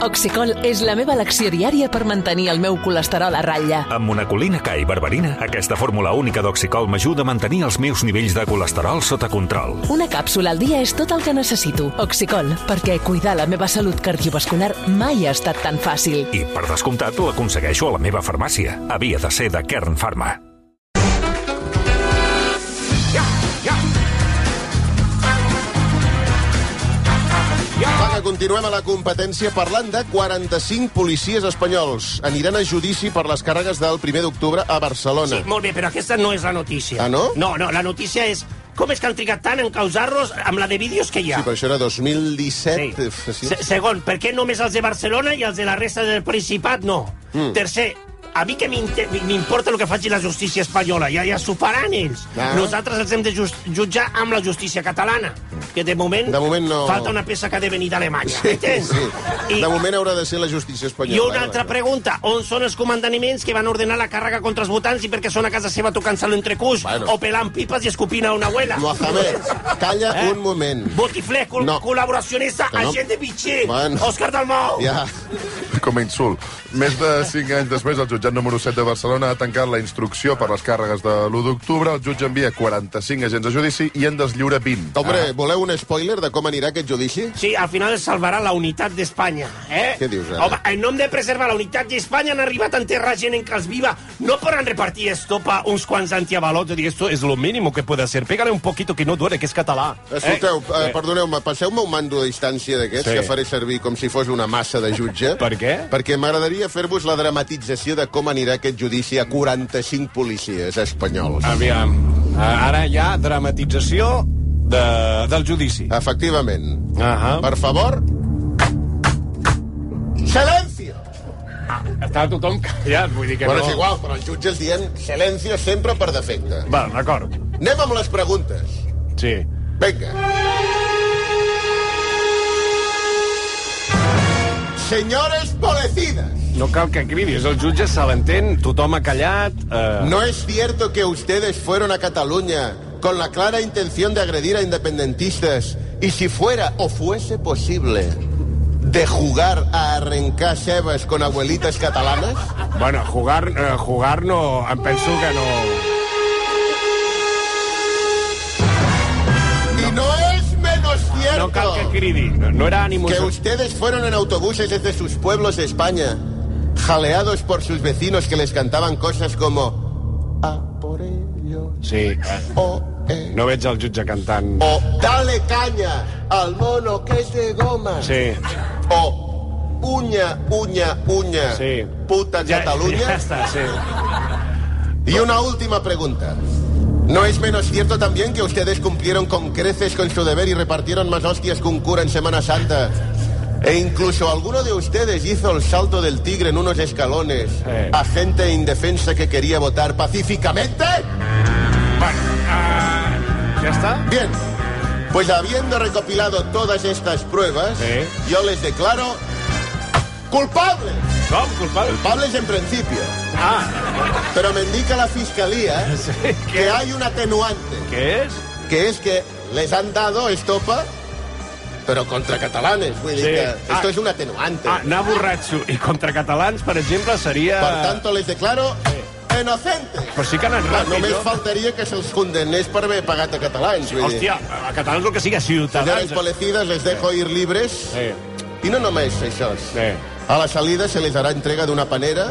Oxicol és la meva elecció diària per mantenir el meu colesterol a ratlla. Amb monacolina K i berberina, aquesta fórmula única d'Oxicol m'ajuda a mantenir els meus nivells de colesterol sota control. Una càpsula al dia és tot el que necessito. Oxicol, perquè cuidar la meva salut cardiovascular mai ha estat tan fàcil. I, per descomptat, l'aconsegueixo a la meva farmàcia. Havia de ser de Kern Pharma. Continuem a la competència parlant de 45 policies espanyols. Aniran a judici per les càrregues del 1 d'octubre a Barcelona. Sí, molt bé, però aquesta no és la notícia. Ah, no? No, la notícia és com és que han trigat tant en causar-los amb la de vídeos que hi ha. Sí, però això era 2017. Sí. Segon, per què només els de Barcelona i els de la resta del Principat no? Tercer, a mi que m'importa el que faci la justícia espanyola, ja s'ho faran ells. Nosaltres els hem de jutjar amb la justícia catalana, que de moment no. Falta una peça que ha de venir d'Alemanya. Sí. De moment haurà de ser la justícia espanyola. I una altra pregunta, on són els comandaments que van ordenar la càrrega contra els votants i perquè són a casa seva tocant-se l'entrecús o pelant pipes i escopint a una abuela? Mohamed, calla un moment. Botifler, col·laboracionista, agent de Vichy, Òscar Dalmau. Ja, com a insult. Més de 5 anys després, el jutjat número 7 de Barcelona ha tancat la instrucció per les càrregues de l'1 d'octubre. El jutge envia 45 agents a judici i en deslliura 20. Hombre, voleu un spoiler de com anirà aquest judici? Sí, al final es salvarà la unitat d'Espanya. Què dius ara? Home, en nom de preservar la unitat d'Espanya han arribat a enterrar gent en cas viva. No podran repartir estopa uns quants antiavalots i dir, esto es lo mínimo que puede hacer. Pégale un poquito que no duele, que és català. Escolteu, perdoneu-me, passeu-me un mando a distància d'aquests que faré servir com si fos una massa de jutge. Per què? Perquè m'agradaria fer-vos la dramatització de com anirà aquest judici a 45 policies espanyols. Aviam, ara hi ha dramatització del judici. Efectivament. Per favor. Silencio! Està tothom callat, vull dir que bueno, és igual, però els jutges dient silencio sempre per defecte. Va, d'acord. Anem amb les preguntes. Sí. Vinga. Señores policidas. No cal que cridis, el jutge se l'entén, tothom ha callat... ¿No es cierto que ustedes fueron a Cataluña con la clara intención de agredir a independentistas y si fuera o fuese posible de jugar a arrencar cebes con abuelitas catalanas? Bueno, jugar no... Em penso que no... Y no es menos cierto... No cal que cridi, no era ànimos... Que ustedes fueron en autobuses desde sus pueblos de España, jaleados por sus vecinos que les cantaban cosas como... A por ello... Sí, no veig el jutge cantant... O dale caña al mono que es de goma. Sí. O uña, uña, uña, sí. Puta Cataluña. Ya está, sí. Y una última pregunta. ¿No es menos cierto también que ustedes cumplieron con creces con su deber y repartieron más hostias que un cura en Semana Santa? E incluso alguno de ustedes hizo el salto del tigre en unos escalones a gente indefensa que quería votar pacíficamente? Bueno, ¿ya está? Bien, pues habiendo recopilado todas estas pruebas, yo les declaro culpables. ¿Cómo? ¿Culpables? Culpables en principio. Pero me indica la fiscalía que hay un atenuante. ¿Qué es? Que es que les han dado estopa, però contra catalanes, vull dir que esto es un atenuante. Anar borratxo i contra catalans, per exemple, seria... Per tanto, les declaro inocentes. Però sí que han anat ràpid, només faltaria que se'ls condenés per haver pagat a catalans. Hòstia, a catalans el que sigui, a ciutadans... Señores policidas, les dejo ir libres. I no només això. A la salida se les hará entrega de una panera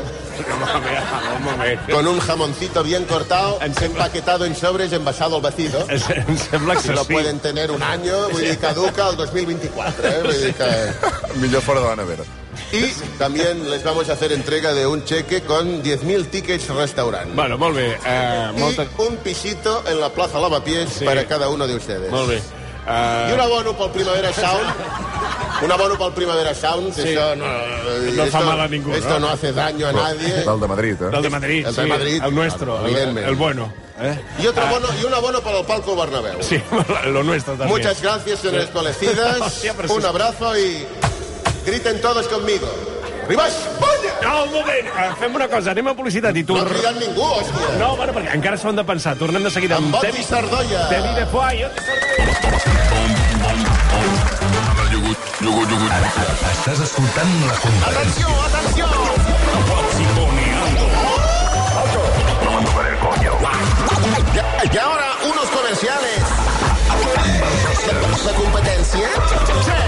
con un jamoncito bien cortado, empaquetado en sobres, envasado al vacío. Em sembla excessiu. Lo pueden tener un año, vull dir, caduca el 2024. Vull dir que... Millor fora de la nevera. Y también les vamos a hacer entrega de un cheque con 10.000 tickets restaurant. Bueno, molt bé. Y un pisito en la Plaza Lavapiés para cada uno de ustedes. Molt bé. I un abono pel Primavera Sound. Un abono pel Primavera Sound. Sí. No fa mal a ningú, esto no hace daño a nadie. Del de Madrid, Del de Madrid, sí. El nuestro, el bueno. Y otro abono, y un abono para el palco Bernabéu. Sí, lo nuestro también. Muchas gracias, señores policidas. Un abrazo y griten todos conmigo. ¡Viva Espanya! No, un moment, fem una cosa, anem a publicitat i tu... No ha cridat ningú, hòstia. No, bueno, perquè encara s'ho han de pensar. Tornem de seguida amb Boti Sardolla. Temi de Foix. Estàs escoltant la conferència. Atenció! Y ahora unos comerciales. La competencia.